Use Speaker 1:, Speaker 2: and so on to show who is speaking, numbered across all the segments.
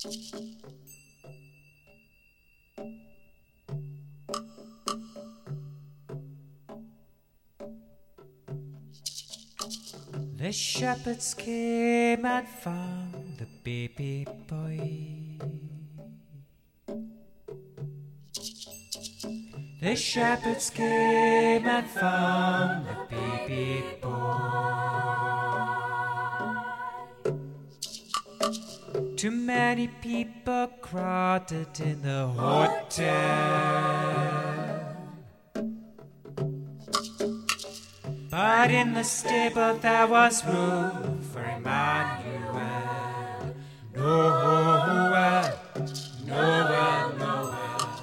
Speaker 1: The shepherds came and found the baby boy. The shepherds came and found the baby boy. Too many people crowded in the hotel, but in the stable there was room for Emmanuel. Noel, Noel, Noel.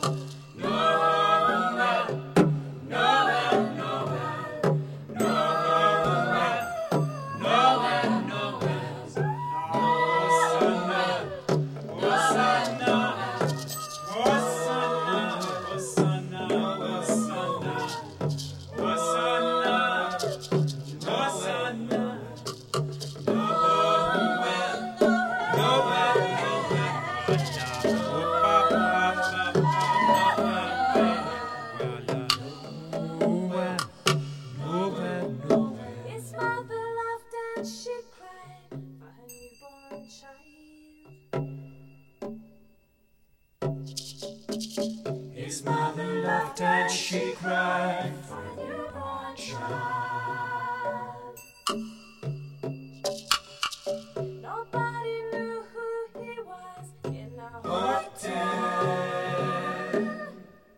Speaker 1: His mother laughed and she cried for a newborn child. Nobody knew who he was in the hotel,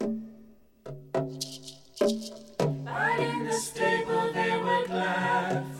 Speaker 1: but in the stable they were glad.